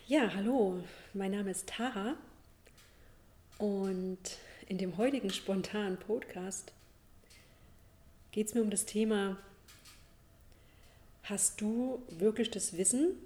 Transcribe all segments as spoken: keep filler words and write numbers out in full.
Ja, hallo, mein Name ist Tara und in dem heutigen spontanen Podcast geht es mir um das Thema: Hast du wirklich das Wissen,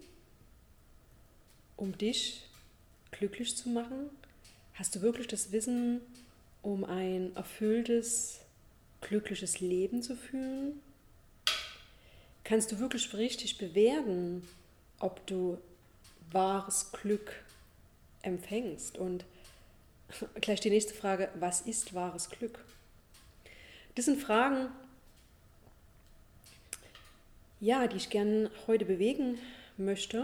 um dich glücklich zu machen? Hast du wirklich das Wissen, um ein erfülltes, glückliches Leben zu führen? Kannst du wirklich richtig bewerten, ob du wahres Glück empfängst? Und gleich die nächste Frage: Was ist wahres Glück? Das sind Fragen, ja, die ich gerne heute bewegen möchte.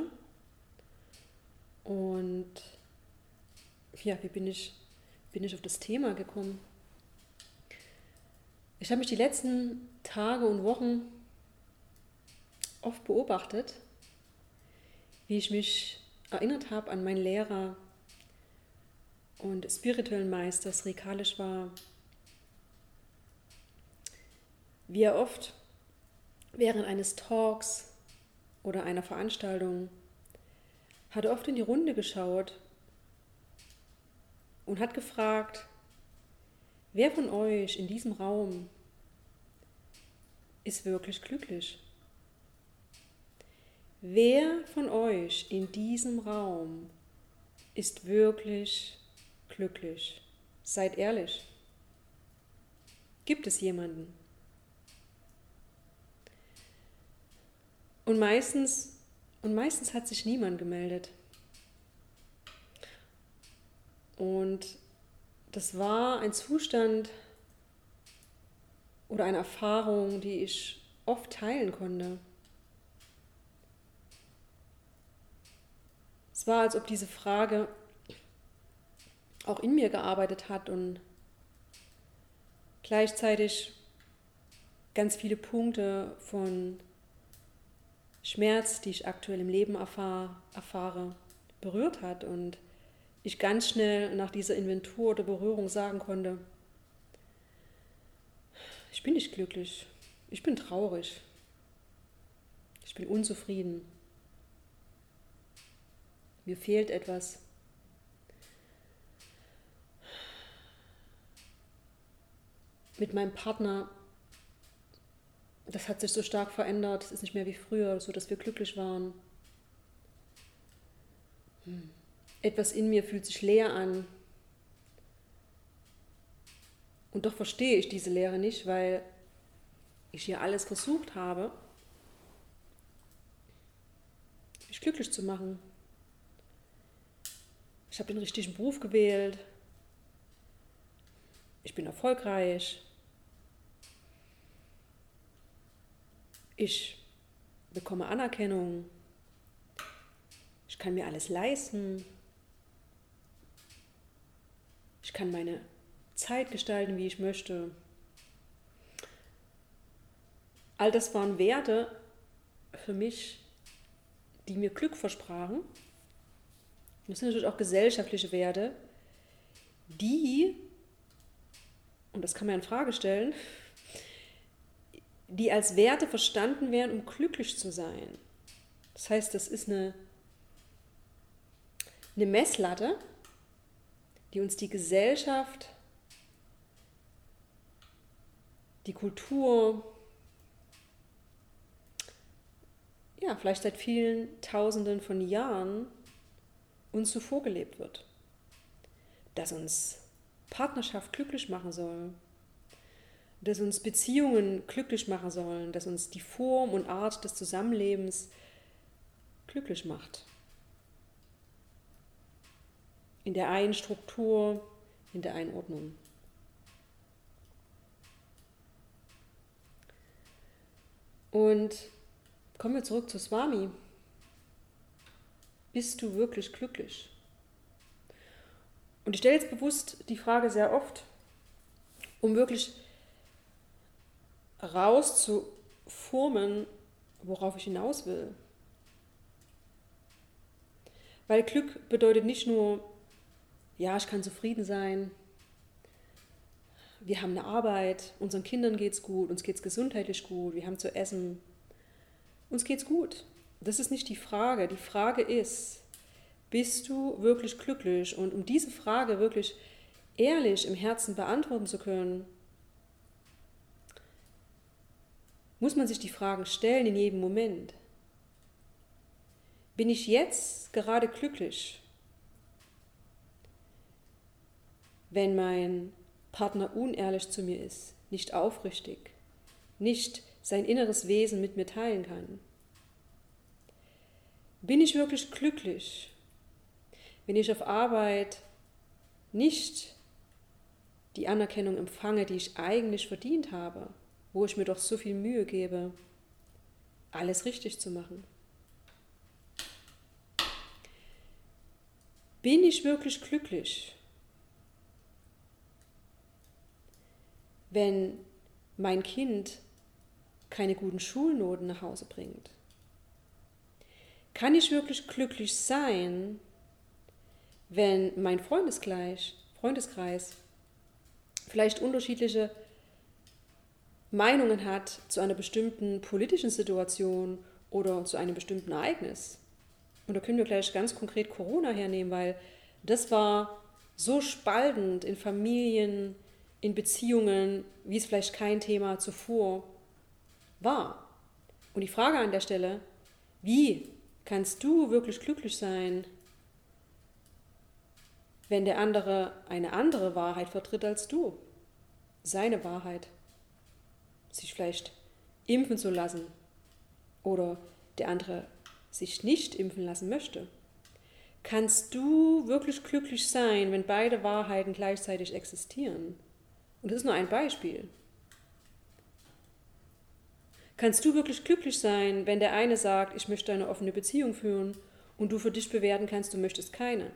Und ja, wie bin ich, bin ich auf das Thema gekommen? Ich habe mich die letzten Tage und Wochen oft beobachtet, wie ich mich erinnert habe an meinen Lehrer und spirituellen Meister Sri Kaleshwar, wie er oft während eines Talks oder einer Veranstaltung hat er oft in die Runde geschaut und hat gefragt: Wer von euch in diesem Raum ist wirklich glücklich? Wer von euch in diesem Raum ist wirklich glücklich? Seid ehrlich. Gibt es jemanden? Und meistens, und meistens hat sich niemand gemeldet. Und das war ein Zustand oder eine Erfahrung, die ich oft teilen konnte. Es war, als ob diese Frage auch in mir gearbeitet hat und gleichzeitig ganz viele Punkte von Schmerz, die ich aktuell im Leben erfahre, erfahre, berührt hat und ich ganz schnell nach dieser Inventur oder Berührung sagen konnte: Ich bin nicht glücklich, ich bin traurig, ich bin unzufrieden, mir fehlt etwas. Mit meinem Partner, das hat sich so stark verändert, es ist nicht mehr wie früher, so dass wir glücklich waren. Etwas in mir fühlt sich leer an. Und doch verstehe ich diese Leere nicht, weil ich hier alles versucht habe, mich glücklich zu machen. Ich habe den richtigen Beruf gewählt. Ich bin erfolgreich. Ich bekomme Anerkennung. Ich kann mir alles leisten. Ich kann meine Zeit gestalten, wie ich möchte. All das waren Werte für mich, die mir Glück versprachen. Und das sind natürlich auch gesellschaftliche Werte, die, und das kann man in Frage stellen, die als Werte verstanden werden, um glücklich zu sein. Das heißt, das ist eine, eine Messlatte, die uns die Gesellschaft, die Kultur, ja, vielleicht seit vielen Tausenden von Jahren uns so vorgelebt wird. Dass uns Partnerschaft glücklich machen soll, dass uns Beziehungen glücklich machen sollen, dass uns die Form und Art des Zusammenlebens glücklich macht. In der einen Struktur, in der Einordnung. Und kommen wir zurück zu Swami. Bist du wirklich glücklich? Und ich stelle jetzt bewusst die Frage sehr oft, um wirklich rauszuformen, worauf ich hinaus will. Weil Glück bedeutet nicht nur, ja, ich kann zufrieden sein, wir haben eine Arbeit, unseren Kindern geht's gut, uns geht's gesundheitlich gut, wir haben zu essen, uns geht's gut. Das ist nicht die Frage. Die Frage ist, Bist du wirklich glücklich? Und um diese Frage wirklich ehrlich im Herzen beantworten zu können, muss man sich die Fragen stellen in jedem Moment. Bin ich jetzt gerade glücklich, wenn mein Partner unehrlich zu mir ist, nicht aufrichtig, nicht sein inneres Wesen mit mir teilen kann? Bin ich wirklich glücklich, wenn ich auf Arbeit nicht die Anerkennung empfange, die ich eigentlich verdient habe, wo ich mir doch so viel Mühe gebe, alles richtig zu machen? Bin ich wirklich glücklich, wenn mein Kind keine guten Schulnoten nach Hause bringt? Kann ich wirklich glücklich sein, wenn mein Freundeskreis, Freundeskreis vielleicht unterschiedliche Meinungen hat zu einer bestimmten politischen Situation oder zu einem bestimmten Ereignis? Und da können wir gleich ganz konkret Corona hernehmen, weil das war so spaltend in Familien, in Beziehungen, wie es vielleicht kein Thema zuvor war. Und die Frage an der Stelle, wie kannst du wirklich glücklich sein, wenn der andere eine andere Wahrheit vertritt als du? Seine Wahrheit. Sich vielleicht impfen zu lassen oder der andere sich nicht impfen lassen möchte. Kannst du wirklich glücklich sein, wenn beide Wahrheiten gleichzeitig existieren? Und das ist nur ein Beispiel. Kannst du wirklich glücklich sein, wenn der eine sagt, ich möchte eine offene Beziehung führen und du für dich bewerten kannst, du möchtest keine?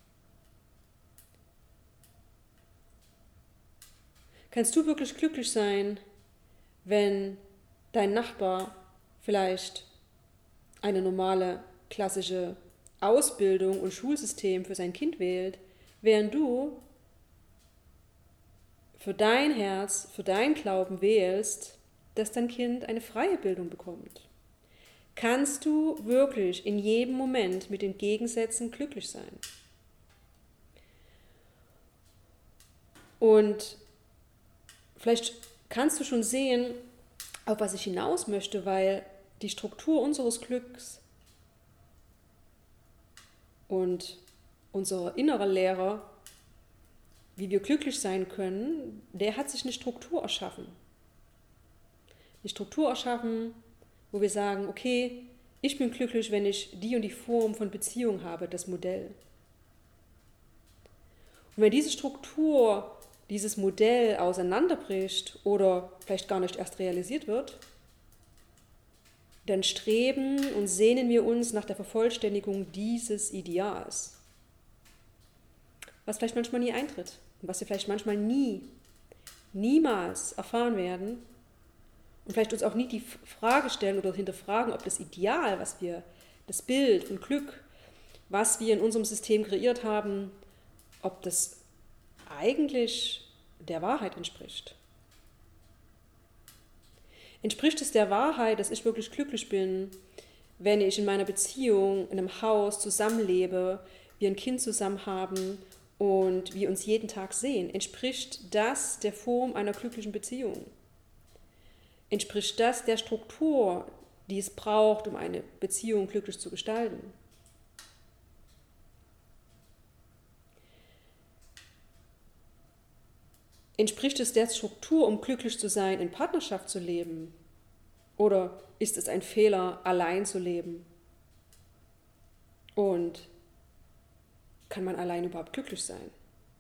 Kannst du wirklich glücklich sein, wenn dein Nachbar vielleicht eine normale, klassische Ausbildung und Schulsystem für sein Kind wählt, während du für dein Herz, für dein Glauben wählst, dass dein Kind eine freie Bildung bekommt? Kannst du wirklich in jedem Moment mit den Gegensätzen glücklich sein? Und vielleicht kannst du schon sehen, auf was ich hinaus möchte, weil die Struktur unseres Glücks und unser innerer Lehrer, wie wir glücklich sein können, der hat sich eine Struktur erschaffen. Eine Struktur erschaffen, wo wir sagen, okay, ich bin glücklich, wenn ich die und die Form von Beziehung habe, das Modell. Und wenn diese Struktur, dieses Modell auseinanderbricht oder vielleicht gar nicht erst realisiert wird, dann streben und sehnen wir uns nach der Vervollständigung dieses Ideals, was vielleicht manchmal nie eintritt und was wir vielleicht manchmal nie, niemals erfahren werden und vielleicht uns auch nie die Frage stellen oder hinterfragen, ob das Ideal, was wir, das Bild von Glück, was wir in unserem System kreiert haben, ob das eigentlich der Wahrheit entspricht. Entspricht es der Wahrheit, dass ich wirklich glücklich bin, wenn ich in meiner Beziehung, in einem Haus zusammenlebe, wir ein Kind zusammen haben und wir uns jeden Tag sehen? Entspricht das der Form einer glücklichen Beziehung? Entspricht das der Struktur, die es braucht, um eine Beziehung glücklich zu gestalten? Entspricht es der Struktur, um glücklich zu sein, in Partnerschaft zu leben? Oder ist es ein Fehler, allein zu leben? Und kann man allein überhaupt glücklich sein?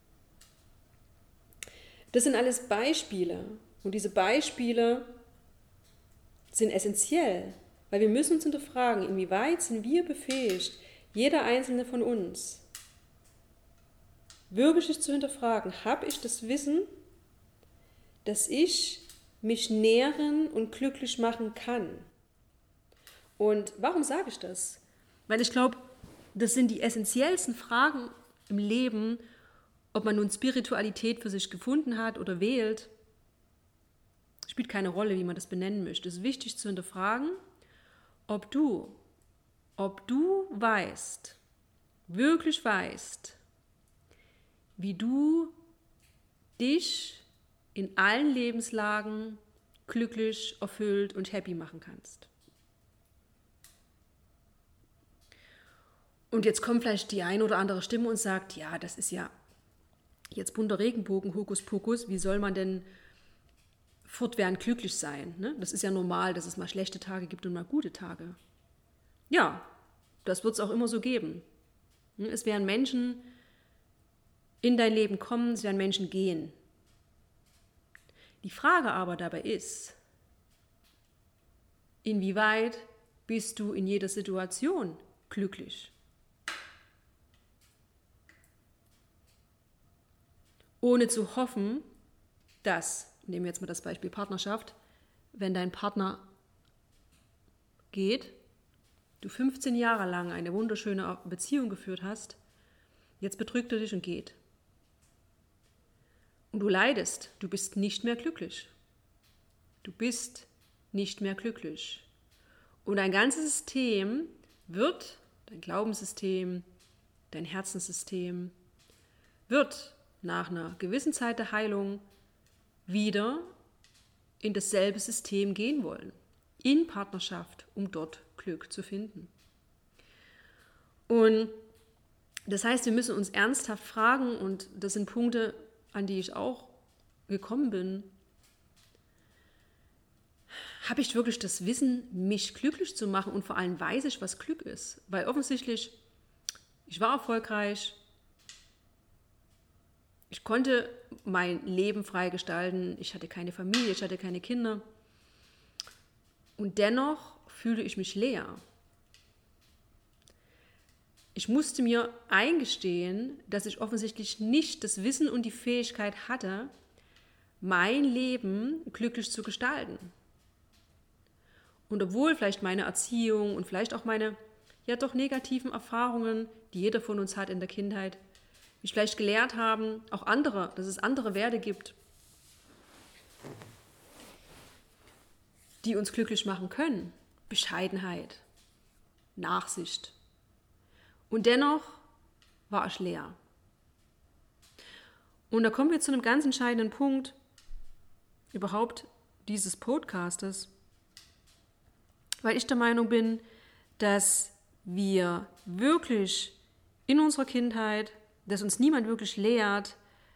Das sind alles Beispiele. Und diese Beispiele sind essentiell, weil wir müssen uns hinterfragen, inwieweit sind wir befähigt, jeder einzelne von uns, wirklich zu hinterfragen, habe ich das Wissen, dass ich mich nähren und glücklich machen kann. Und warum sage ich das? Weil ich glaube, das sind die essentiellsten Fragen im Leben, ob man nun Spiritualität für sich gefunden hat oder wählt, spielt keine Rolle, wie man das benennen möchte. Es ist wichtig zu hinterfragen, ob du, ob du weißt, wirklich weißt, wie du dich in allen Lebenslagen glücklich, erfüllt und happy machen kannst. Und jetzt kommt vielleicht die ein oder andere Stimme und sagt, ja, das ist ja jetzt bunter Regenbogen, Hokuspokus, wie soll man denn fortwährend glücklich sein? Ne? Das ist ja normal, dass es mal schlechte Tage gibt und mal gute Tage. Ja, das wird es auch immer so geben. Es werden Menschen in dein Leben kommen, es werden Menschen gehen. Die Frage aber dabei ist, inwieweit bist du in jeder Situation glücklich? Ohne zu hoffen, dass, nehmen wir jetzt mal das Beispiel Partnerschaft, wenn dein Partner geht, du fünfzehn Jahre lang eine wunderschöne Beziehung geführt hast, jetzt betrügt er dich und geht. Und du leidest, du bist nicht mehr glücklich. Du bist nicht mehr glücklich. Und dein ganzes System wird, dein Glaubenssystem, dein Herzenssystem, wird nach einer gewissen Zeit der Heilung wieder in dasselbe System gehen wollen. In Partnerschaft, um dort Glück zu finden. Und das heißt, wir müssen uns ernsthaft fragen, und das sind Punkte, an die ich auch gekommen bin, habe ich wirklich das Wissen, mich glücklich zu machen, und vor allem weiß ich, was Glück ist? Weil offensichtlich, ich war erfolgreich, ich konnte mein Leben frei gestalten, ich hatte keine Familie, ich hatte keine Kinder, und dennoch fühle ich mich leer. Ich musste mir eingestehen, dass ich offensichtlich nicht das Wissen und die Fähigkeit hatte, mein Leben glücklich zu gestalten. Und obwohl vielleicht meine Erziehung und vielleicht auch meine ja doch negativen Erfahrungen, die jeder von uns hat in der Kindheit, mich vielleicht gelehrt haben, auch andere, dass es andere Werte gibt, die uns glücklich machen können. Bescheidenheit, Nachsicht. Und dennoch war ich leer. Und da kommen wir zu einem ganz entscheidenden Punkt überhaupt dieses Podcastes, weil ich der Meinung bin, dass wir wirklich in unserer Kindheit, dass uns niemand wirklich lehrt,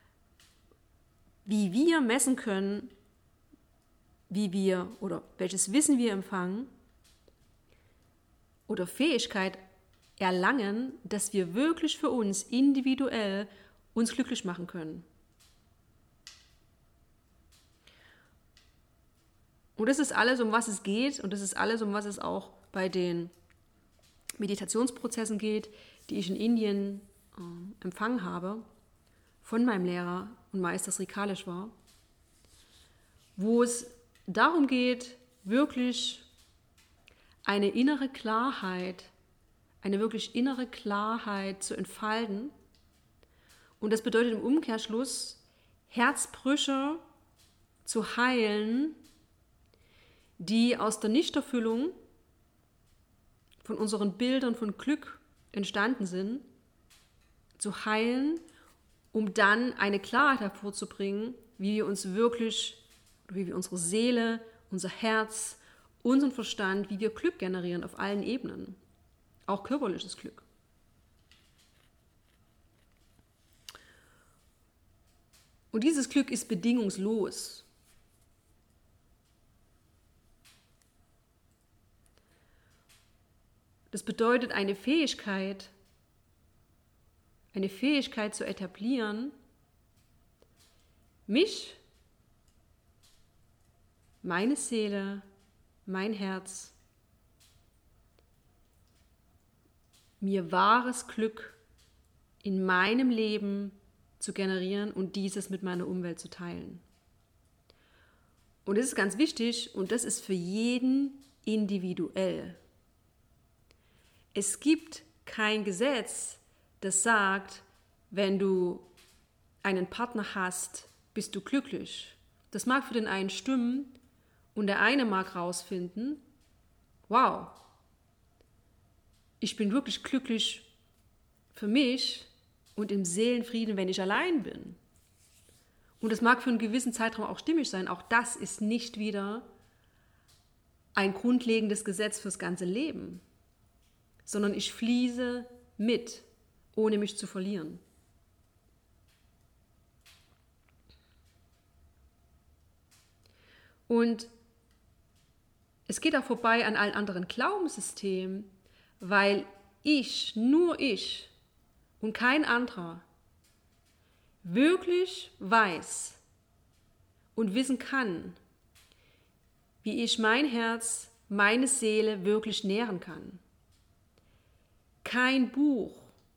wie wir messen können, wie wir oder welches Wissen wir empfangen oder Fähigkeit erlangen, dass wir wirklich für uns individuell uns glücklich machen können. Und das ist alles, um was es geht, und das ist alles, um was es auch bei den Meditationsprozessen geht, die ich in Indien äh, empfangen habe, von meinem Lehrer und Meister Sri Kaleshwar, wo es darum geht, wirklich eine innere Klarheit, eine wirklich innere Klarheit zu entfalten. Und das bedeutet im Umkehrschluss, Herzbrüche zu heilen, die aus der Nichterfüllung von unseren Bildern von Glück entstanden sind, zu heilen, um dann eine Klarheit hervorzubringen, wie wir uns wirklich, wie wir unsere Seele, unser Herz, unseren Verstand, wie wir Glück generieren auf allen Ebenen. Auch körperliches Glück. Und dieses Glück ist bedingungslos. Das bedeutet, eine Fähigkeit, eine Fähigkeit zu etablieren, mich, meine Seele, mein Herz, mir wahres Glück in meinem Leben zu generieren und dieses mit meiner Umwelt zu teilen. Und das ist ganz wichtig, und das ist für jeden individuell. Es gibt kein Gesetz, das sagt, wenn du einen Partner hast, bist du glücklich. Das mag für den einen stimmen, und der eine mag rausfinden, wow, ich bin wirklich glücklich, für mich und im Seelenfrieden, wenn ich allein bin. Und das mag für einen gewissen Zeitraum auch stimmig sein. Auch das ist nicht wieder ein grundlegendes Gesetz fürs ganze Leben, sondern ich fließe mit, ohne mich zu verlieren. Und es geht auch vorbei an allen anderen Glaubenssystemen, weil ich, nur ich und kein anderer wirklich weiß und wissen kann, wie ich mein Herz, meine Seele wirklich nähren kann. Kein Buch,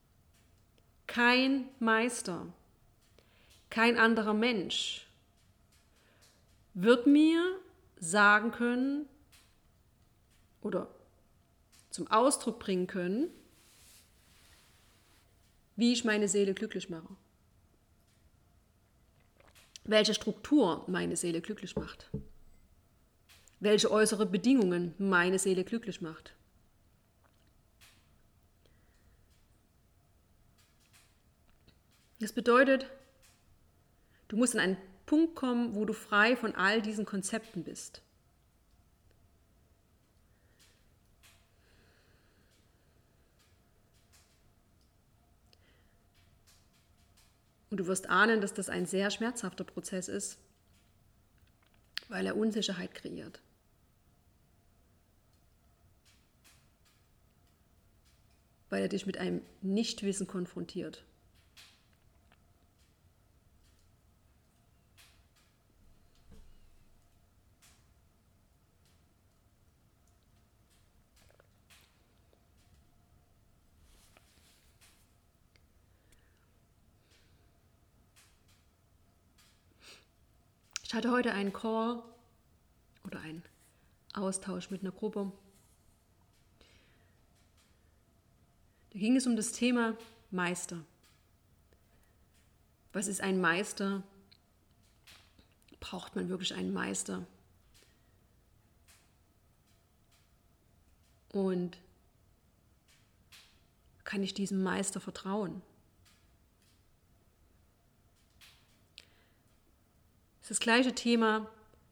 kein Meister, kein anderer Mensch wird mir sagen können oder zum Ausdruck bringen können, wie ich meine Seele glücklich mache. Welche Struktur meine Seele glücklich macht. Welche äußere Bedingungen meine Seele glücklich macht. Das bedeutet, du musst an einen Punkt kommen, wo du frei von all diesen Konzepten bist. Und du wirst ahnen, dass das ein sehr schmerzhafter Prozess ist, weil er Unsicherheit kreiert. Weil er dich mit einem Nichtwissen konfrontiert. Ich hatte heute einen Call oder einen Austausch mit einer Gruppe. Da ging es um das Thema Meister. Was ist ein Meister? Braucht man wirklich einen Meister? Und kann ich diesem Meister vertrauen? Es ist das gleiche Thema,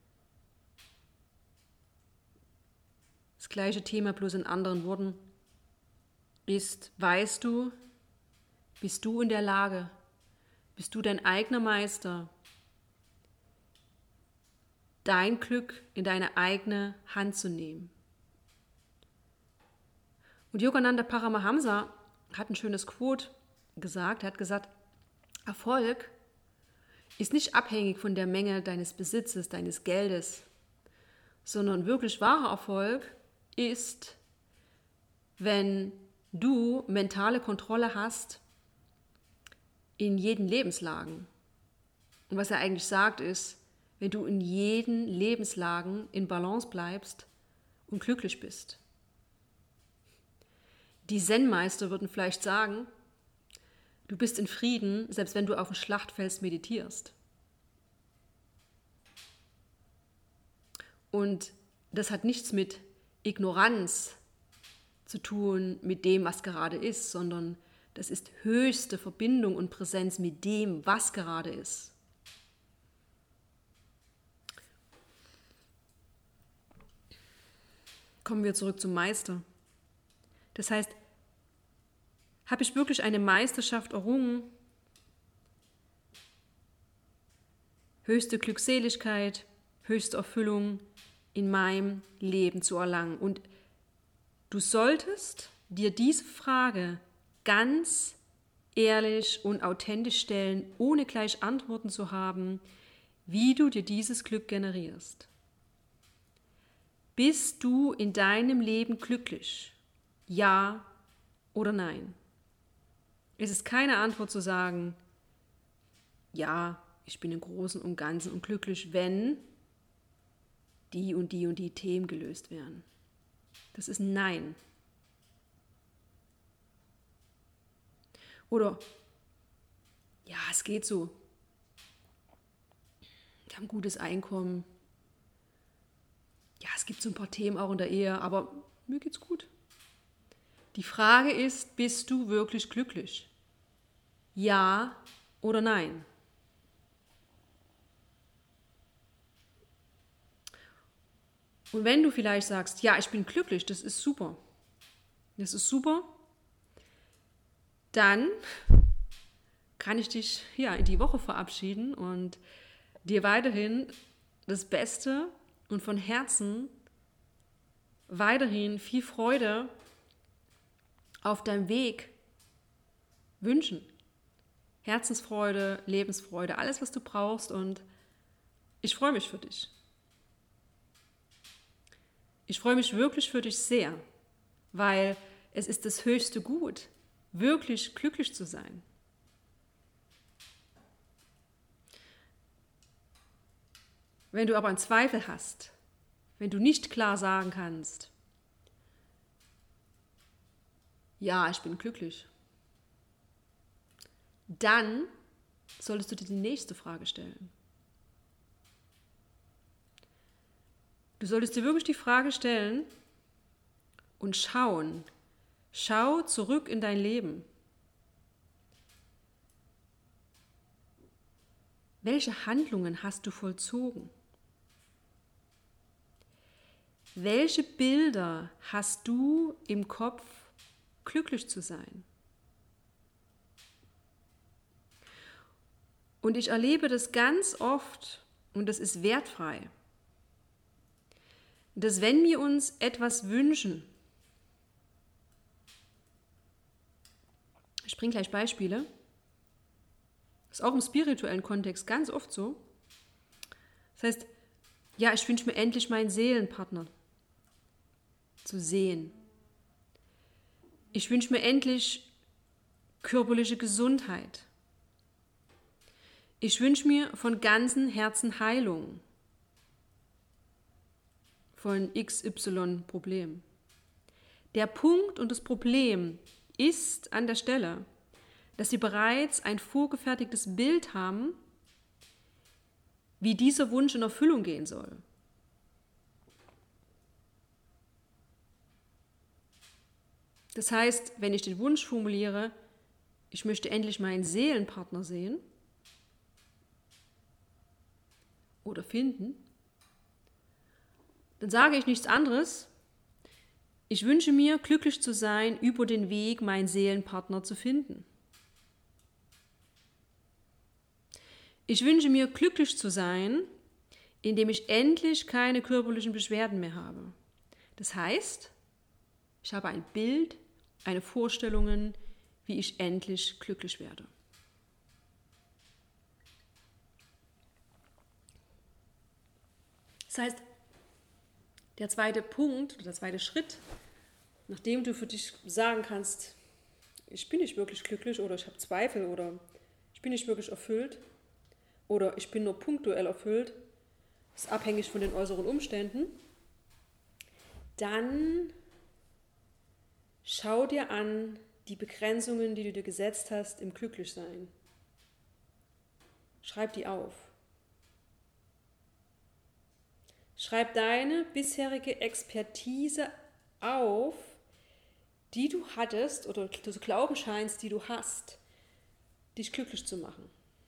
das gleiche Thema, bloß in anderen Worten, ist, weißt du, bist du in der Lage, bist du dein eigener Meister, dein Glück in deine eigene Hand zu nehmen. Und Yogananda Paramahamsa hat ein schönes Quote gesagt, er hat gesagt, Erfolg ist nicht abhängig von der Menge deines Besitzes, deines Geldes, sondern wirklich wahrer Erfolg ist, wenn du mentale Kontrolle hast in jeden Lebenslagen. Und was er eigentlich sagt ist, wenn du in jeden Lebenslagen in Balance bleibst und glücklich bist. Die Zen-Meister würden vielleicht sagen, du bist in Frieden, selbst wenn du auf dem Schlachtfeld meditierst. Und das hat nichts mit Ignoranz zu tun, mit dem, was gerade ist, sondern das ist höchste Verbindung und Präsenz mit dem, was gerade ist. Kommen wir zurück zum Meister. Das heißt, habe ich wirklich eine Meisterschaft errungen, höchste Glückseligkeit, höchste Erfüllung in meinem Leben zu erlangen. Und du solltest dir diese Frage ganz ehrlich und authentisch stellen, ohne gleich Antworten zu haben, wie du dir dieses Glück generierst. Bist du in deinem Leben glücklich? Ja oder nein? Es ist keine Antwort zu sagen, ja, ich bin im Großen und Ganzen unglücklich, wenn die und die und die Themen gelöst werden. Das ist ein Nein. Oder, ja, es geht so. Ich habe ein gutes Einkommen. Ja, es gibt so ein paar Themen auch in der Ehe, aber mir geht's gut. Die Frage ist, bist du wirklich glücklich? Ja oder nein? Und wenn du vielleicht sagst, ja, ich bin glücklich, das ist super, das ist super, dann kann ich dich ja, in die Woche verabschieden und dir weiterhin das Beste und von Herzen weiterhin viel Freude auf deinem Weg wünschen. Herzensfreude, Lebensfreude, alles, was du brauchst, und ich freue mich für dich. Ich freue mich wirklich für dich sehr, weil es ist das höchste Gut, wirklich glücklich zu sein. Wenn du aber einen Zweifel hast, wenn du nicht klar sagen kannst, ja, ich bin glücklich, dann solltest du dir die nächste Frage stellen. Du solltest dir wirklich die Frage stellen und schauen, schau zurück in dein Leben. Welche Handlungen hast du vollzogen? Welche Bilder hast du im Kopf, glücklich zu sein? Und ich erlebe das ganz oft, und das ist wertfrei, dass wenn wir uns etwas wünschen, ich bringe gleich Beispiele, das ist auch im spirituellen Kontext ganz oft so. Das heißt, ja, ich wünsche mir endlich meinen Seelenpartner zu sehen. Ich wünsche mir endlich körperliche Gesundheit. Ich wünsche mir von ganzem Herzen Heilung von X Y-Problem. Der Punkt und das Problem ist an der Stelle, dass sie bereits ein vorgefertigtes Bild haben, wie dieser Wunsch in Erfüllung gehen soll. Das heißt, wenn ich den Wunsch formuliere, ich möchte endlich meinen Seelenpartner sehen oder finden, dann sage ich nichts anderes. Ich wünsche mir, glücklich zu sein über den Weg, meinen Seelenpartner zu finden. Ich wünsche mir, glücklich zu sein, indem ich endlich keine körperlichen Beschwerden mehr habe. Das heißt, ich habe ein Bild, eine Vorstellung, wie ich endlich glücklich werde. Das heißt, der zweite Punkt oder der zweite Schritt, nachdem du für dich sagen kannst, ich bin nicht wirklich glücklich oder ich habe Zweifel oder ich bin nicht wirklich erfüllt oder ich bin nur punktuell erfüllt, ist abhängig von den äußeren Umständen, dann schau dir an die Begrenzungen, die du dir gesetzt hast im Glücklichsein. Schreib die auf. Schreib deine bisherige Expertise auf, die du hattest oder du so glauben scheinst, die du hast, dich glücklich zu machen.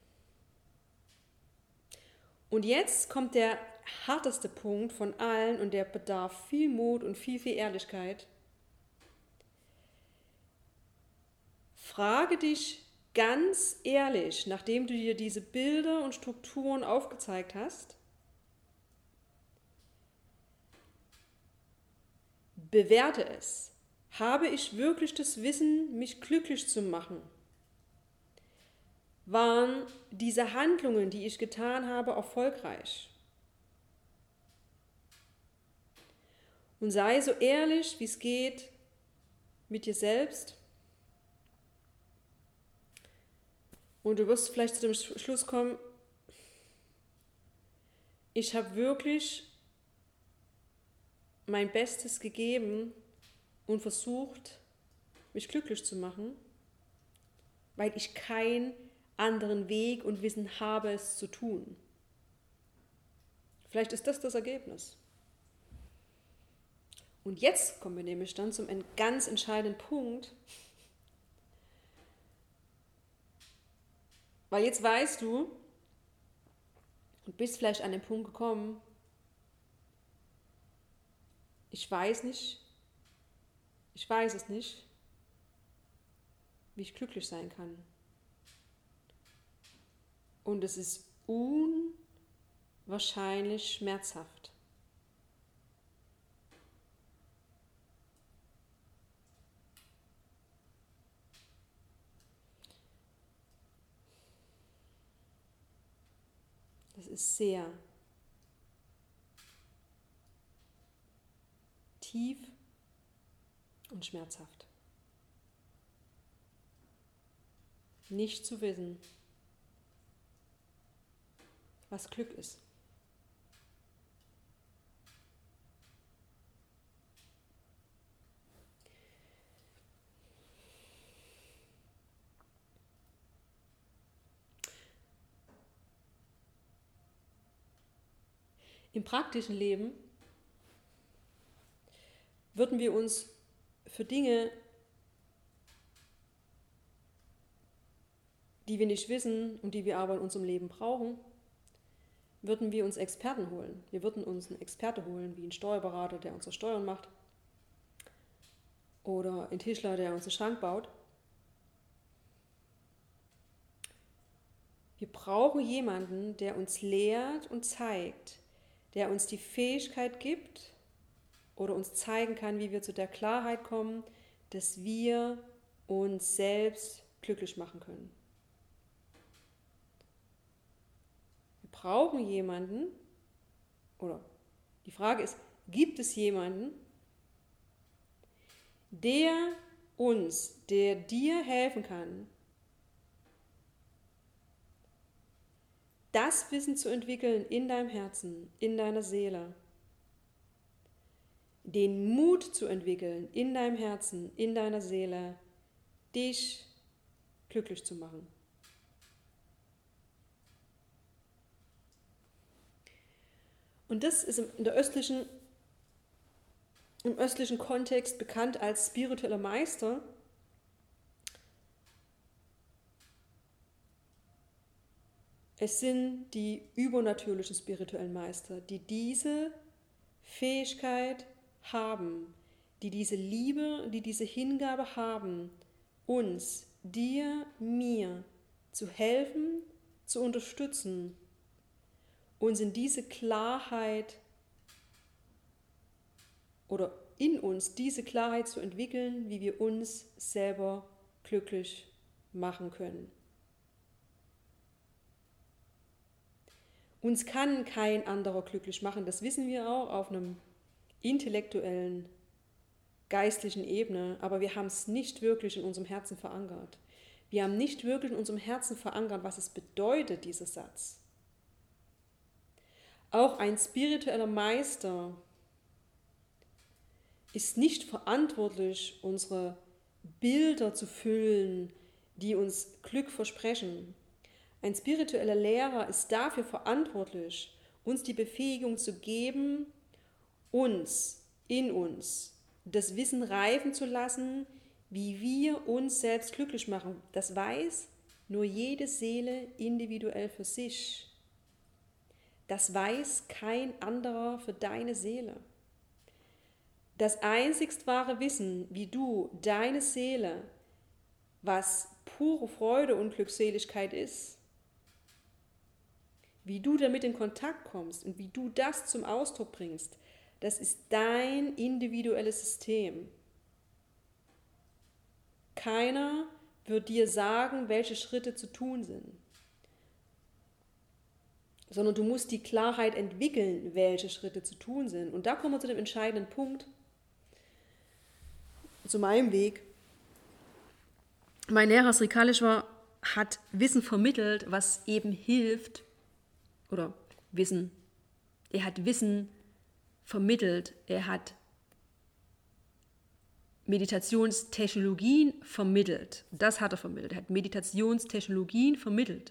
Und jetzt kommt der härteste Punkt von allen und der bedarf viel Mut und viel, viel Ehrlichkeit. Frage dich ganz ehrlich, nachdem du dir diese Bilder und Strukturen aufgezeigt hast, bewerte es. Habe ich wirklich das Wissen, mich glücklich zu machen? Waren diese Handlungen, die ich getan habe, erfolgreich? Und sei so ehrlich, wie es geht, mit dir selbst. Und du wirst vielleicht zu dem Schluss kommen, ich habe wirklich mein Bestes gegeben und versucht, mich glücklich zu machen, weil ich keinen anderen Weg und Wissen habe, es zu tun. Vielleicht ist das das Ergebnis. Und jetzt kommen wir nämlich dann zum ganz entscheidenden Punkt, weil jetzt weißt du und bist vielleicht an den Punkt gekommen, ich weiß nicht, ich weiß es nicht, wie ich glücklich sein kann. Und es ist unwahrscheinlich schmerzhaft. Das ist sehr tief und schmerzhaft. Nicht zu wissen, was Glück ist. Im praktischen Leben würden wir uns für Dinge, die wir nicht wissen und die wir aber in unserem Leben brauchen, würden wir uns Experten holen. Wir würden uns einen Experte holen, wie einen Steuerberater, der unsere Steuern macht, oder einen Tischler, der uns einen Schrank baut. Wir brauchen jemanden, der uns lehrt und zeigt, der uns die Fähigkeit gibt oder uns zeigen kann, wie wir zu der Klarheit kommen, dass wir uns selbst glücklich machen können. Wir brauchen jemanden, oder die Frage ist, gibt es jemanden, der uns, der dir helfen kann, das Wissen zu entwickeln in deinem Herzen, in deiner Seele, den Mut zu entwickeln in deinem Herzen, in deiner Seele, dich glücklich zu machen. Und das ist in der östlichen, im östlichen Kontext bekannt als spiritueller Meister. Es sind die übernatürlichen spirituellen Meister, die diese Fähigkeit haben, die diese Liebe, die diese Hingabe haben, uns, dir, mir zu helfen, zu unterstützen, uns in diese Klarheit oder in uns diese Klarheit zu entwickeln, wie wir uns selber glücklich machen können. Uns kann kein anderer glücklich machen, das wissen wir auch auf einem intellektuellen, geistlichen Ebene, aber wir haben es nicht wirklich in unserem Herzen verankert. Wir haben nicht wirklich in unserem Herzen verankert, was es bedeutet, dieser Satz. Auch ein spiritueller Meister ist nicht verantwortlich, unsere Bilder zu füllen, die uns Glück versprechen. Ein spiritueller Lehrer ist dafür verantwortlich, uns die Befähigung zu geben, uns, in uns, das Wissen reifen zu lassen, wie wir uns selbst glücklich machen. Das weiß nur jede Seele individuell für sich. Das weiß kein anderer für deine Seele. Das einzigst wahre Wissen, wie du, deine Seele, was pure Freude und Glückseligkeit ist, wie du damit in Kontakt kommst und wie du das zum Ausdruck bringst, das ist dein individuelles System. Keiner wird dir sagen, welche Schritte zu tun sind, sondern du musst die Klarheit entwickeln, welche Schritte zu tun sind. Und da kommen wir zu dem entscheidenden Punkt, zu meinem Weg. Mein Lehrer Sri Kaleshwar hat Wissen vermittelt, was eben hilft, oder Wissen, er hat Wissen vermittelt, er hat Meditationstechnologien vermittelt, das hat er vermittelt, er hat Meditationstechnologien vermittelt,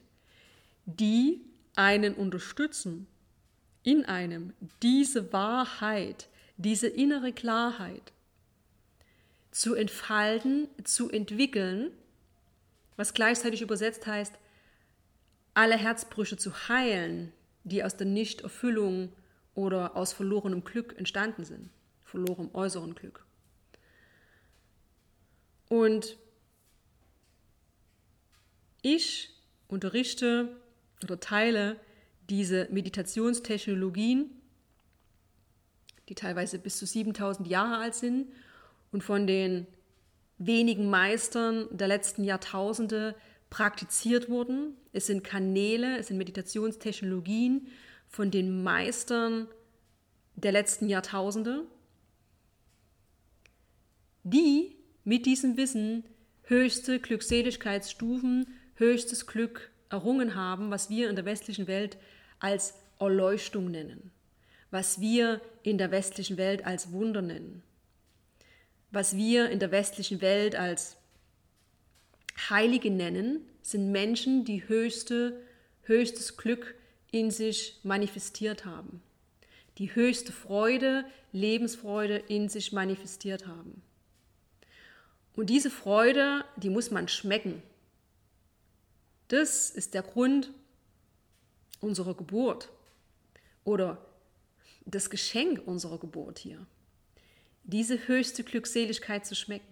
die einen unterstützen, in einem diese Wahrheit, diese innere Klarheit zu entfalten, zu entwickeln, was gleichzeitig übersetzt heißt, alle Herzbrüche zu heilen, die aus der Nichterfüllung oder aus verlorenem Glück entstanden sind, verlorenem äußeren Glück. Und ich unterrichte oder teile diese Meditationstechnologien, die teilweise bis zu siebentausend Jahre alt sind und von den wenigen Meistern der letzten Jahrtausende praktiziert wurden. Es sind Kanäle, es sind Meditationstechnologien von den Meistern der letzten Jahrtausende, die mit diesem Wissen höchste Glückseligkeitsstufen, höchstes Glück errungen haben, was wir in der westlichen Welt als Erleuchtung nennen, was wir in der westlichen Welt als Wunder nennen, was wir in der westlichen Welt als Heilige nennen, sind Menschen, die höchste, höchstes Glück in sich manifestiert haben, die höchste Freude, Lebensfreude in sich manifestiert haben. Und diese Freude, die muss man schmecken. Das ist der Grund unserer Geburt oder das Geschenk unserer Geburt hier, diese höchste Glückseligkeit zu schmecken.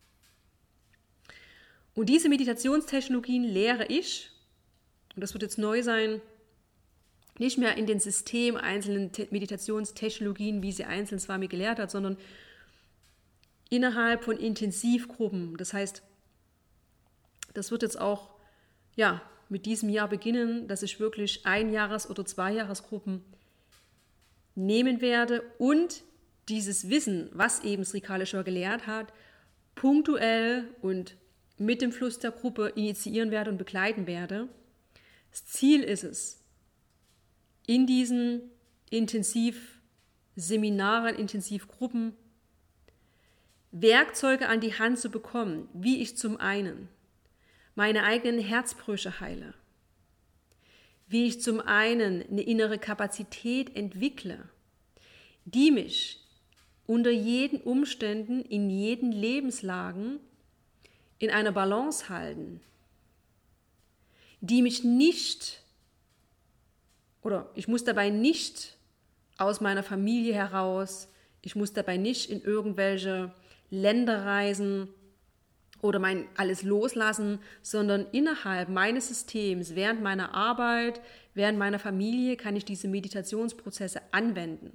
Und diese Meditationstechnologien lehre ich, und das wird jetzt neu sein, nicht mehr in den System einzelnen Te- Meditationstechnologien, wie sie einzeln Swami gelehrt hat, sondern innerhalb von Intensivgruppen. Das heißt, das wird jetzt auch ja, mit diesem Jahr beginnen, dass ich wirklich Einjahres- oder Zweijahresgruppen nehmen werde und dieses Wissen, was eben Sri Kaleshwar gelehrt hat, punktuell und mit dem Fluss der Gruppe initiieren werde und begleiten werde. Das Ziel ist es, in diesen Intensivseminaren, Intensivgruppen Werkzeuge an die Hand zu bekommen, wie ich zum einen meine eigenen Herzbrüche heile, wie ich zum einen eine innere Kapazität entwickle, die mich unter jeden Umständen, in jeden Lebenslagen in einer Balance halten, die mich nicht, oder ich muss dabei nicht aus meiner Familie heraus, ich muss dabei nicht in irgendwelche Länder reisen oder mein alles loslassen, sondern innerhalb meines Systems, während meiner Arbeit, während meiner Familie kann ich diese Meditationsprozesse anwenden.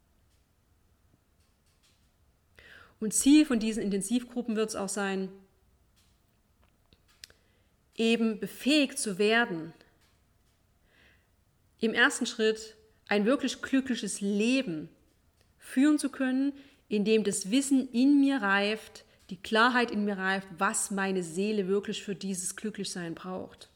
Und Ziel von diesen Intensivgruppen wird es auch sein, eben befähigt zu werden, im ersten Schritt ein wirklich glückliches Leben führen zu können, indem das Wissen in mir reift, die Klarheit in mir reift, was meine Seele wirklich für dieses Glücklichsein braucht.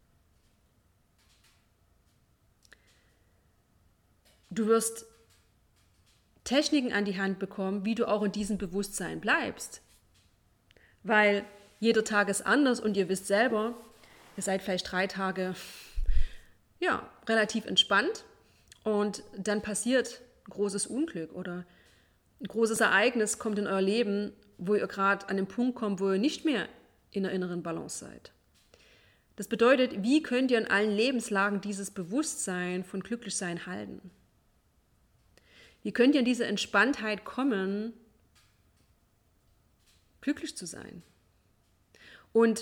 Du wirst Techniken an die Hand bekommen, wie du auch in diesem Bewusstsein bleibst. Weil jeder Tag ist anders und ihr wisst selber, ihr seid vielleicht drei Tage ja, relativ entspannt und dann passiert ein großes Unglück oder ein großes Ereignis kommt in euer Leben, wo ihr gerade an den Punkt kommt, wo ihr nicht mehr in der inneren Balance seid. Das bedeutet, wie könnt ihr in allen Lebenslagen dieses Bewusstsein von Glücklichsein halten? Wie könnt ihr in diese Entspanntheit kommen, glücklich zu sein? Und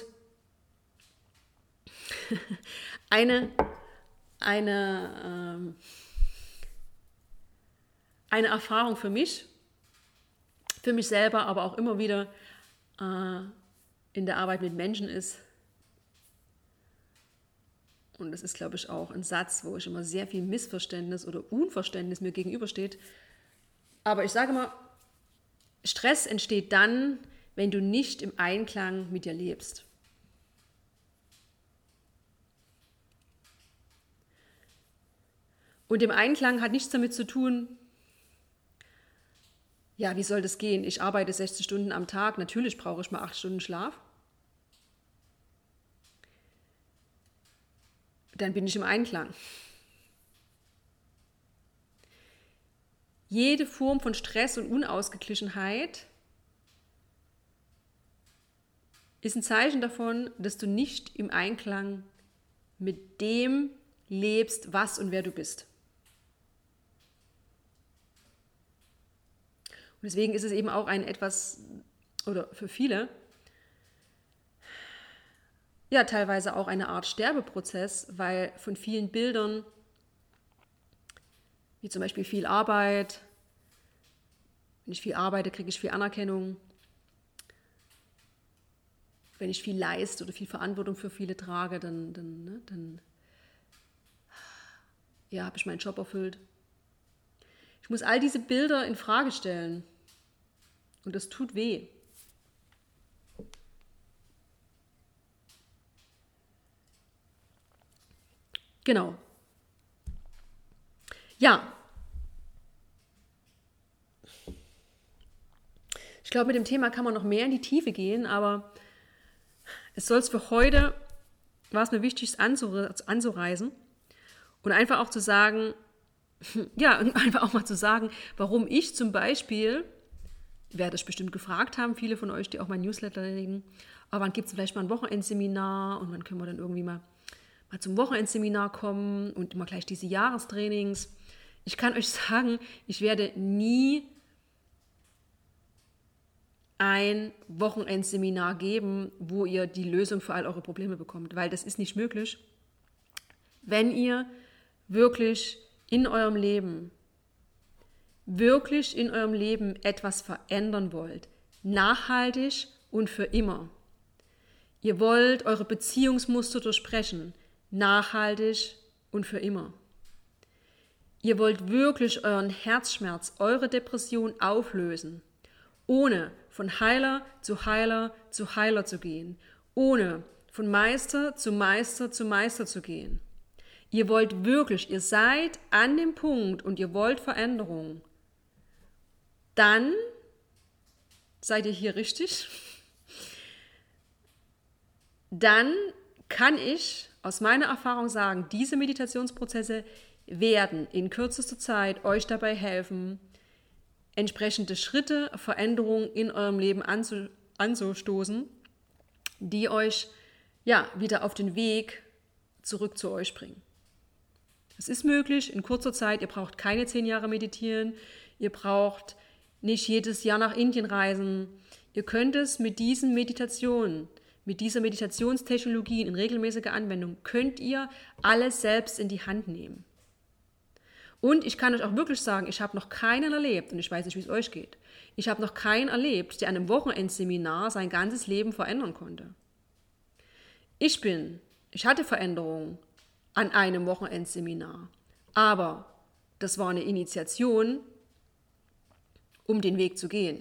eine, eine, ähm, eine Erfahrung für mich, für mich selber, aber auch immer wieder äh, in der Arbeit mit Menschen ist, und das ist, glaube ich, auch ein Satz, wo ich immer sehr viel Missverständnis oder Unverständnis mir gegenübersteht, aber ich sage immer, Stress entsteht dann, wenn du nicht im Einklang mit dir lebst. Und im Einklang hat nichts damit zu tun, ja, wie soll das gehen? Ich arbeite sechzig Stunden am Tag, natürlich brauche ich mal acht Stunden Schlaf. Dann bin ich im Einklang. Jede Form von Stress und Unausgeglichenheit ist ein Zeichen davon, dass du nicht im Einklang mit dem lebst, was und wer du bist. Und deswegen ist es eben auch ein etwas, oder für viele, ja, teilweise auch eine Art Sterbeprozess, weil von vielen Bildern, wie zum Beispiel viel Arbeit, wenn ich viel arbeite, kriege ich viel Anerkennung. Wenn ich viel leiste oder viel Verantwortung für viele trage, dann, dann, ne, dann ja, habe ich meinen Job erfüllt. Ich muss all diese Bilder in Frage stellen. Und das tut weh. Genau. Ja. Ich glaube, mit dem Thema kann man noch mehr in die Tiefe gehen, aber es soll es für heute, war es mir wichtig, es anzureisen und einfach auch zu sagen, ja, einfach auch mal zu sagen, warum ich zum Beispiel, werde ich bestimmt gefragt haben, viele von euch, die auch mein Newsletter lesen, aber wann gibt es vielleicht mal ein Wochenendseminar und wann können wir dann irgendwie mal, mal zum Wochenendseminar kommen und immer gleich diese Jahrestrainings. Ich kann euch sagen, ich werde nie ein Wochenendseminar geben, wo ihr die Lösung für all eure Probleme bekommt, weil das ist nicht möglich. Wenn ihr wirklich in eurem Leben, wirklich in eurem Leben etwas verändern wollt, nachhaltig und für immer. Ihr wollt eure Beziehungsmuster durchbrechen, nachhaltig und für immer. Ihr wollt wirklich euren Herzschmerz, eure Depression auflösen, ohne von Heiler zu Heiler zu Heiler zu gehen, ohne von Meister zu Meister zu Meister zu gehen. Ihr wollt wirklich, ihr seid an dem Punkt und ihr wollt Veränderung. Dann seid ihr hier richtig. Dann kann ich aus meiner Erfahrung sagen, diese Meditationsprozesse werden in kürzester Zeit euch dabei helfen, entsprechende Schritte, Veränderungen in eurem Leben anzu, anzustoßen, die euch ja wieder auf den Weg zurück zu euch bringen. Es ist möglich in kurzer Zeit, ihr braucht keine zehn Jahre meditieren, ihr braucht nicht jedes Jahr nach Indien reisen. Ihr könnt es mit diesen Meditationen, mit dieser Meditationstechnologie in regelmäßiger Anwendung, könnt ihr alles selbst in die Hand nehmen. Und ich kann euch auch wirklich sagen, ich habe noch keinen erlebt, und ich weiß nicht, wie es euch geht, ich habe noch keinen erlebt, der an einem Wochenendseminar sein ganzes Leben verändern konnte. Ich bin, ich hatte Veränderungen an einem Wochenendseminar, aber das war eine Initiation, um den Weg zu gehen.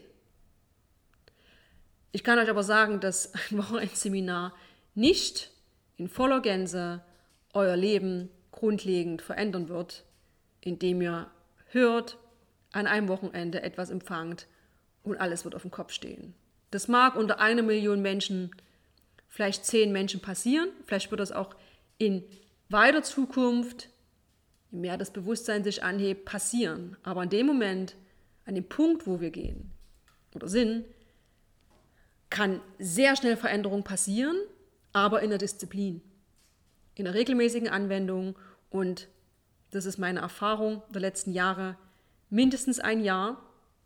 Ich kann euch aber sagen, dass ein Wochenendseminar nicht in voller Gänze euer Leben grundlegend verändern wird, indem ihr hört, an einem Wochenende etwas empfangt und alles wird auf dem Kopf stehen. Das mag unter einer Million Menschen, vielleicht zehn Menschen passieren, vielleicht wird das auch in weiter Zukunft, je mehr das Bewusstsein sich anhebt, passieren. Aber in dem Moment, an dem Punkt, wo wir gehen oder sind, kann sehr schnell Veränderung passieren, aber in der Disziplin, in der regelmäßigen Anwendung, und das ist meine Erfahrung der letzten Jahre, mindestens ein Jahr,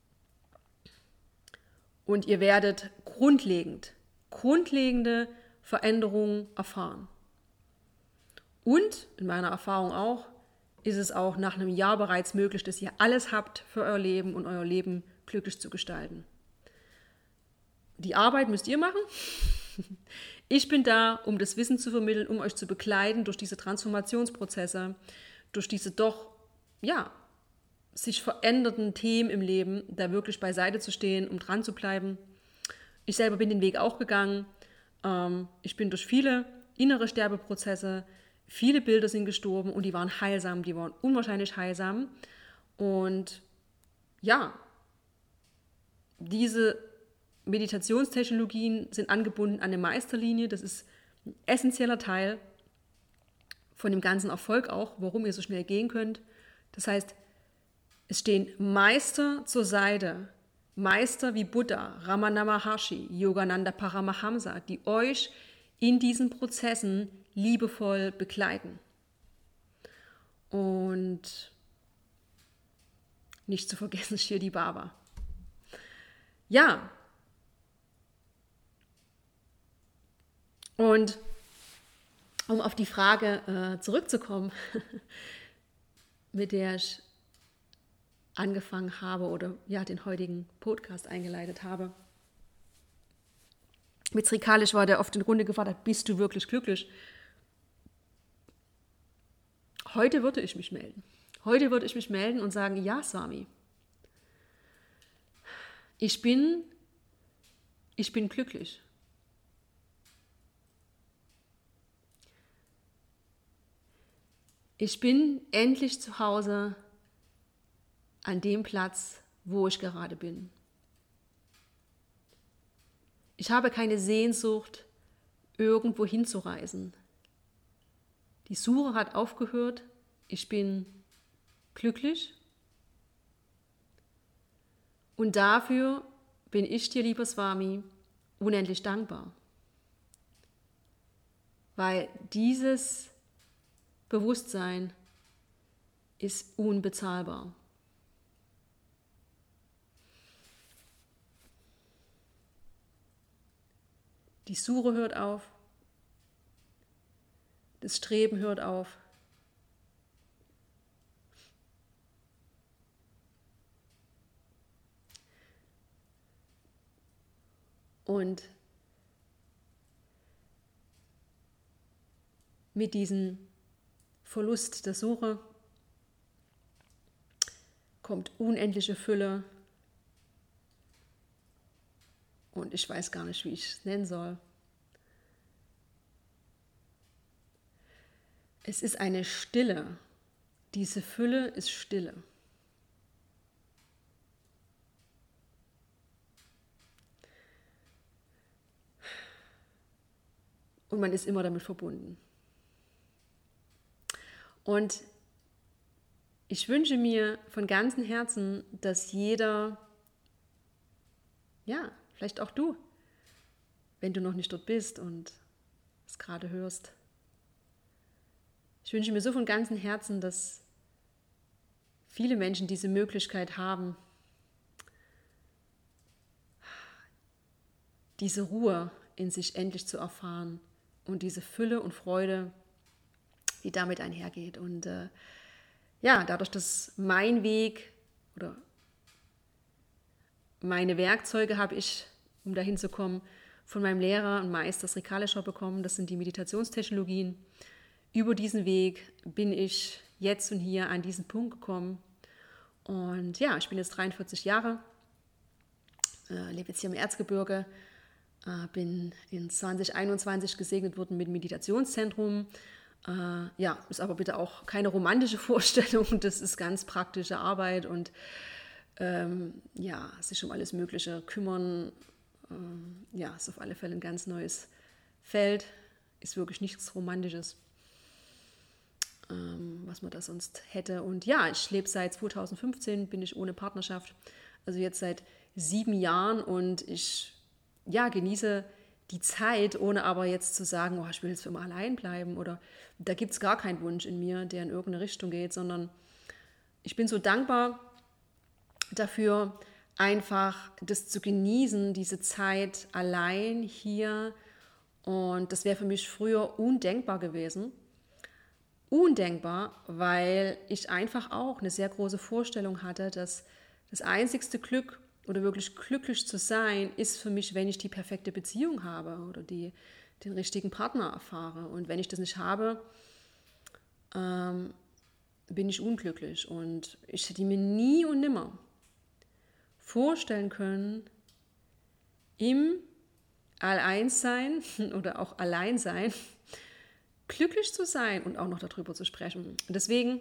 und ihr werdet grundlegend, grundlegende Veränderungen erfahren. Und in meiner Erfahrung auch, ist es auch nach einem Jahr bereits möglich, dass ihr alles habt für euer Leben und euer Leben glücklich zu gestalten. Die Arbeit müsst ihr machen. Ich bin da, um das Wissen zu vermitteln, um euch zu begleiten durch diese Transformationsprozesse, durch diese doch, ja, sich verändernden Themen im Leben, da wirklich beiseite zu stehen, um dran zu bleiben. Ich selber bin den Weg auch gegangen. Ich bin durch viele innere Sterbeprozesse, viele Bilder sind gestorben und die waren heilsam, die waren unwahrscheinlich heilsam. Und ja, diese Meditationstechnologien sind angebunden an eine Meisterlinie. Das ist ein essentieller Teil von dem ganzen Erfolg auch, warum ihr so schnell gehen könnt. Das heißt, Es stehen Meister zur Seite, Meister wie Buddha, Ramana Maharshi, Yogananda Paramahamsa, die euch in diesen Prozessen liebevoll begleiten. Und nicht zu vergessen, Shirdi Baba. Ja. Und um auf die Frage äh, zurückzukommen, mit der ich angefangen habe oder ja, den heutigen Podcast eingeleitet habe. Mit Sri Kalish war der oft in Runde gefragt hat, bist du wirklich glücklich? Heute würde ich mich melden. Heute würde ich mich melden und sagen, ja, Swami, ich bin, ich bin glücklich. Ich bin endlich zu Hause an dem Platz, wo ich gerade bin. Ich habe keine Sehnsucht, irgendwo hinzureisen. Die Suche hat aufgehört. Ich bin glücklich. Und dafür bin ich dir, lieber Swami, unendlich dankbar. Weil dieses Bewusstsein ist unbezahlbar. Die Suche hört auf, das Streben hört auf. Und mit diesem Verlust der Suche kommt unendliche Fülle. Und ich weiß gar nicht, wie ich es nennen soll. Es ist eine Stille. Diese Fülle ist Stille. Und man ist immer damit verbunden. Und ich wünsche mir von ganzem Herzen, dass jeder, ja, vielleicht auch du, wenn du noch nicht dort bist und es gerade hörst, ich wünsche mir so von ganzem Herzen, dass viele Menschen diese Möglichkeit haben, diese Ruhe in sich endlich zu erfahren und diese Fülle und Freude, die damit einhergeht. Und äh, ja, dadurch, dass mein Weg oder meine Werkzeuge habe ich, um dahin zu kommen, von meinem Lehrer und Meister Sri Kalisha bekommen. Das sind die Meditationstechnologien. Über diesen Weg bin ich jetzt und hier an diesen Punkt gekommen. Und ja, ich bin jetzt dreiundvierzig Jahre, äh, lebe jetzt hier im Erzgebirge, äh, bin in zwanzig einundzwanzig gesegnet worden mit Meditationszentrum. Äh, ja, ist aber bitte auch keine romantische Vorstellung, das ist ganz praktische Arbeit und ähm, ja, sich um alles Mögliche kümmern. Ähm, ja, ist auf alle Fälle ein ganz neues Feld, ist wirklich nichts Romantisches, ähm, was man da sonst hätte. Und ja, ich lebe seit zweitausendfünfzehn, bin ich ohne Partnerschaft, also jetzt seit sieben Jahren und ich ja, genieße die Zeit, ohne aber jetzt zu sagen, oh, ich will jetzt für immer allein bleiben oder da gibt es gar keinen Wunsch in mir, der in irgendeine Richtung geht, sondern ich bin so dankbar dafür, einfach das zu genießen, diese Zeit allein hier. Und das wäre für mich früher undenkbar gewesen. Undenkbar, weil ich einfach auch eine sehr große Vorstellung hatte, dass das einzigste Glück oder wirklich glücklich zu sein, ist für mich, wenn ich die perfekte Beziehung habe oder die, den richtigen Partner erfahre. Und wenn ich das nicht habe, ähm, bin ich unglücklich. Und ich hätte mir nie und nimmer vorstellen können, im All-Eins-Sein oder auch Alleinsein glücklich zu sein und auch noch darüber zu sprechen. Und deswegen,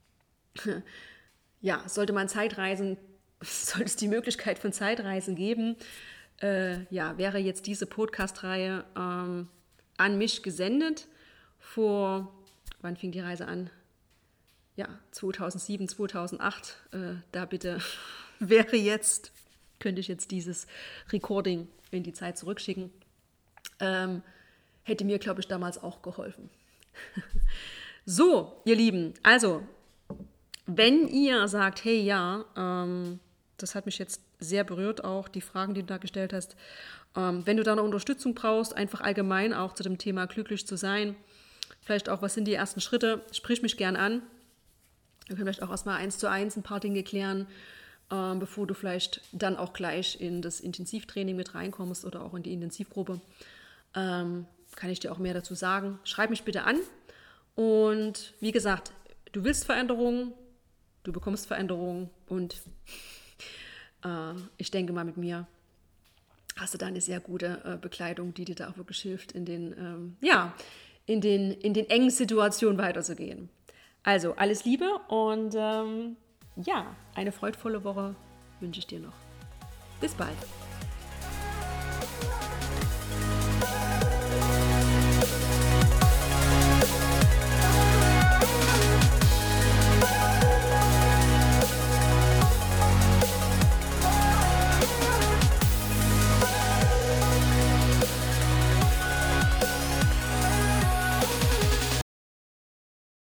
ja, sollte man Zeitreisen sollte es die Möglichkeit von Zeitreisen geben, äh, ja, wäre jetzt diese Podcast-Reihe ähm, an mich gesendet. Vor, wann fing die Reise an? ja, zweitausendsieben, zweitausendacht, äh, da bitte wäre jetzt, könnte ich jetzt dieses Recording in die Zeit zurückschicken, ähm, hätte mir, glaube ich, damals auch geholfen. So, ihr Lieben, also, wenn ihr sagt, hey, ja, ähm, das hat mich jetzt sehr berührt, auch die Fragen, die du da gestellt hast, ähm, wenn du da eine Unterstützung brauchst, einfach allgemein auch zu dem Thema glücklich zu sein, vielleicht auch, was sind die ersten Schritte, sprich mich gern an. Wir können vielleicht auch erstmal eins zu eins ein paar Dinge klären, ähm, bevor du vielleicht dann auch gleich in das Intensivtraining mit reinkommst oder auch in die Intensivgruppe. Ähm, kann ich dir auch mehr dazu sagen. Schreib mich bitte an. Und wie gesagt, du willst Veränderungen, du bekommst Veränderungen und äh, ich denke mal, mit mir hast du da eine sehr gute äh, Begleitung, die dir da auch wirklich hilft, in den, ähm, ja, in den, in den engen Situationen weiterzugehen. Also alles Liebe und ähm, ja, eine freudvolle Woche wünsche ich dir noch. Bis bald.